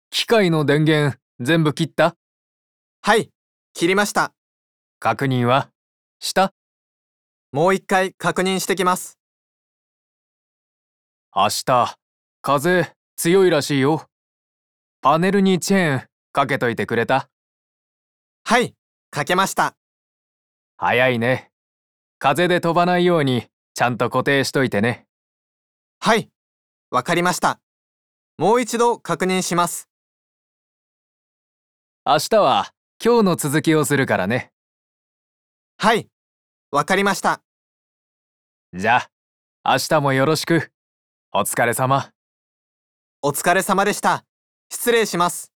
機械の電源全部切った？ はい、切りました。 確認はした？ もう一回確認してきます。 明日、風強いらしいよ。パネルにチェーンかけといてくれた？ はい、かけました。 早いね。風で飛ばないようにちゃんと固定しといてね。 はい、わかりました。もう一度確認します。 明日は今日の続きをするからね。 はい、わかりました。 じゃあ、明日もよろしく。お疲れ様。 お疲れ様でした。失礼します。